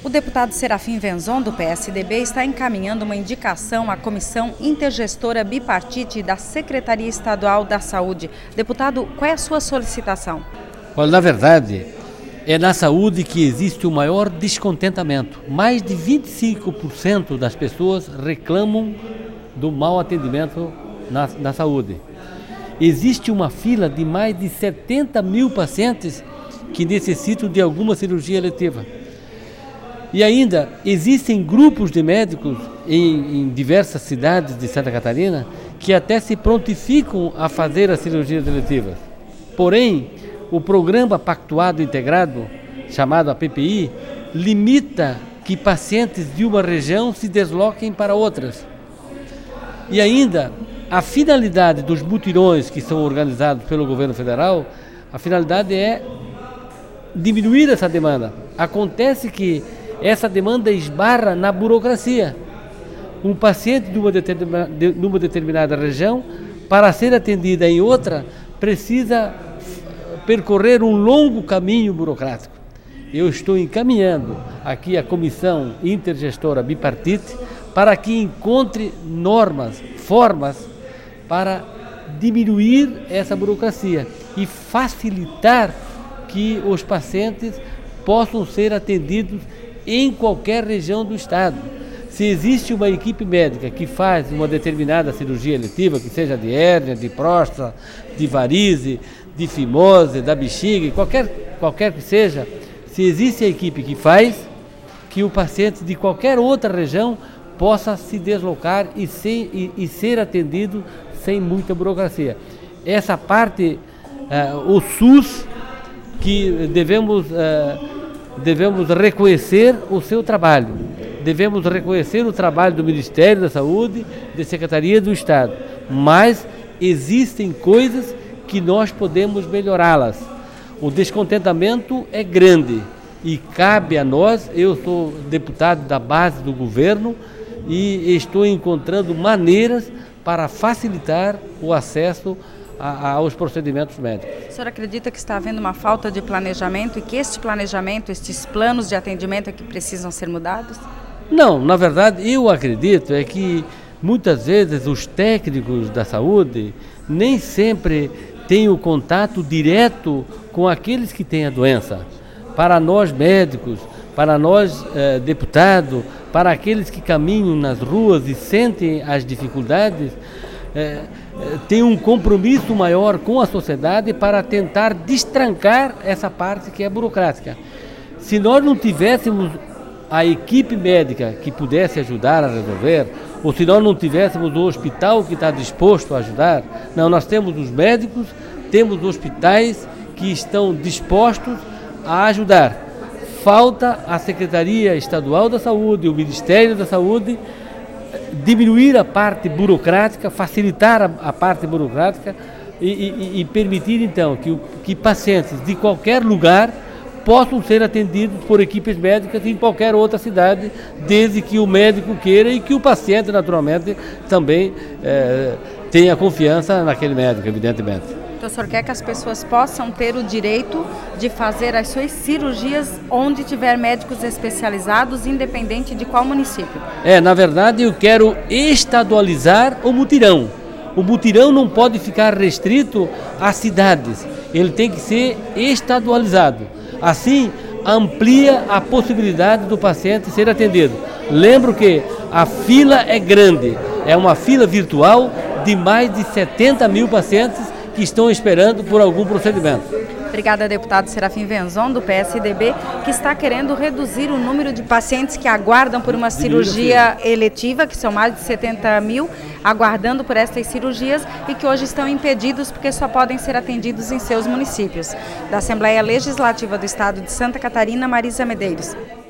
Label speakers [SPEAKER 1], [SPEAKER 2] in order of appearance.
[SPEAKER 1] O deputado Serafim Venzon, do PSDB, está encaminhando uma indicação à Comissão Intergestora Bipartite da Secretaria Estadual da Saúde. Deputado, qual é a sua solicitação?
[SPEAKER 2] Olha, na verdade, é na saúde que existe o maior descontentamento. Mais de 25% das pessoas reclamam do mau atendimento na saúde. Existe uma fila de mais de 70 mil pacientes que necessitam de alguma cirurgia eletiva. E ainda existem grupos de médicos em diversas cidades de Santa Catarina que até se prontificam a fazer as cirurgias eletivas. Porém, o programa Pactuado Integrado, chamado a PPI, limita que pacientes de uma região se desloquem para outras. E ainda, a finalidade dos mutirões que são organizados pelo governo federal, a finalidade é diminuir essa demanda. Acontece que essa demanda esbarra na burocracia. Um paciente de uma determinada região, para ser atendida em outra, precisa percorrer um longo caminho burocrático. Eu estou encaminhando aqui a Comissão Intergestora Bipartite para que encontre normas, formas para diminuir essa burocracia e facilitar que os pacientes possam ser atendidos em qualquer região do estado. Se existe uma equipe médica que faz uma determinada cirurgia eletiva, que seja de hérnia, de próstata, de varize, de fimose, da bexiga, qualquer que seja, se existe a equipe que faz, que o paciente de qualquer outra região possa se deslocar e ser atendido sem muita burocracia. Essa parte, o SUS, que devemos reconhecer o seu trabalho, devemos reconhecer o trabalho do Ministério da Saúde, da Secretaria do Estado, mas existem coisas que nós podemos melhorá-las. O descontentamento é grande e cabe a nós. Eu sou deputado da base do governo e estou encontrando maneiras para facilitar o acesso aos procedimentos médicos.
[SPEAKER 1] O senhor acredita que está havendo uma falta de planejamento e que este planejamento, estes planos de atendimento é que precisam ser mudados?
[SPEAKER 2] Não, na verdade eu acredito que muitas vezes os técnicos da saúde nem sempre têm o contato direto com aqueles que têm a doença. Para nós médicos, para nós deputados, para aqueles que caminham nas ruas e sentem as dificuldades, tem um compromisso maior com a sociedade para tentar destrancar essa parte que é burocrática. Se nós não tivéssemos a equipe médica que pudesse ajudar a resolver, ou se nós não tivéssemos o hospital que está disposto a ajudar, não, nós temos os médicos, temos hospitais que estão dispostos a ajudar. Falta a Secretaria Estadual da Saúde, o Ministério da Saúde, diminuir a parte burocrática, facilitar a parte burocrática e permitir então que pacientes de qualquer lugar possam ser atendidos por equipes médicas em qualquer outra cidade, desde que o médico queira e que o paciente naturalmente também tenha confiança naquele médico, evidentemente.
[SPEAKER 1] Então o senhor quer que as pessoas possam ter o direito de fazer as suas cirurgias onde tiver médicos especializados, independente de qual município?
[SPEAKER 2] Na verdade eu quero estadualizar o mutirão. O mutirão não pode ficar restrito às cidades, ele tem que ser estadualizado. Assim, amplia a possibilidade do paciente ser atendido. Lembro que a fila é grande, é uma fila virtual de mais de 70 mil pacientes que estão esperando por algum procedimento.
[SPEAKER 1] Obrigada, deputado Serafim Venzon, do PSDB, que está querendo reduzir o número de pacientes que aguardam por uma cirurgia eletiva, que são mais de 70 mil, aguardando por estas cirurgias e que hoje estão impedidos porque só podem ser atendidos em seus municípios. Da Assembleia Legislativa do Estado de Santa Catarina, Marisa Medeiros.